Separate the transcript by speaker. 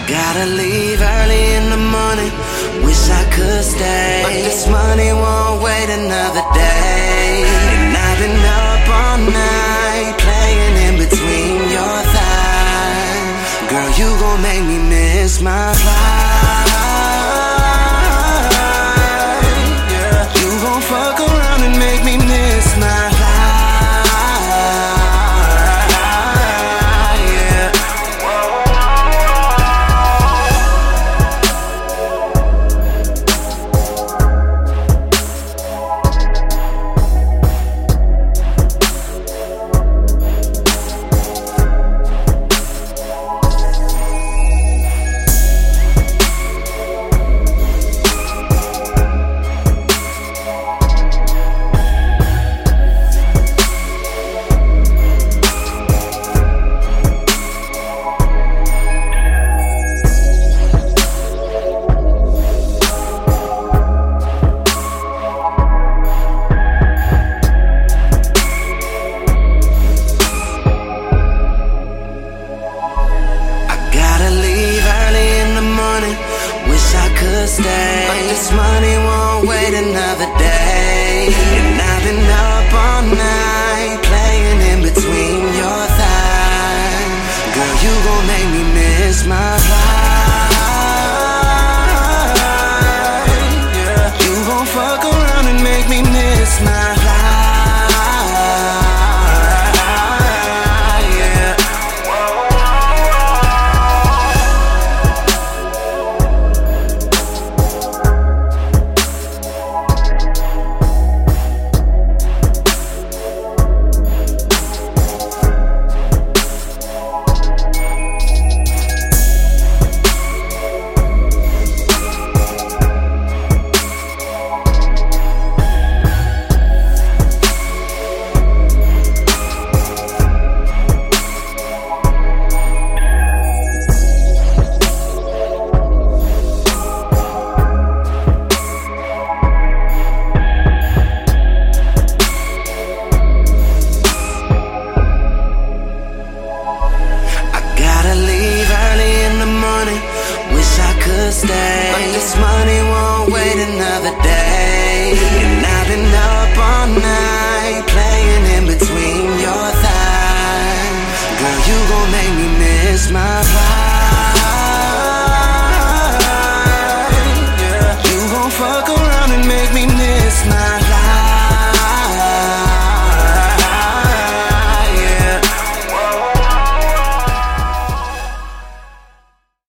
Speaker 1: Gotta leave early in the morning, wish I could stay, but this money won't wait another day. And I've been up all night, playing in between your thighs. Girl, you gon' make me miss my flight. Yeah. You gon' fuck around and make me miss my flight. Stay, but this money won't wait another day. And I've been up all night, playing in between your thighs. Girl, you gon' make me miss my flight. Yeah. You gon' fuck around and make me miss my flight. Stay, but this money won't wait another day. And I've been up all night, playing in between your thighs. Girl, you gon' make me miss my flight.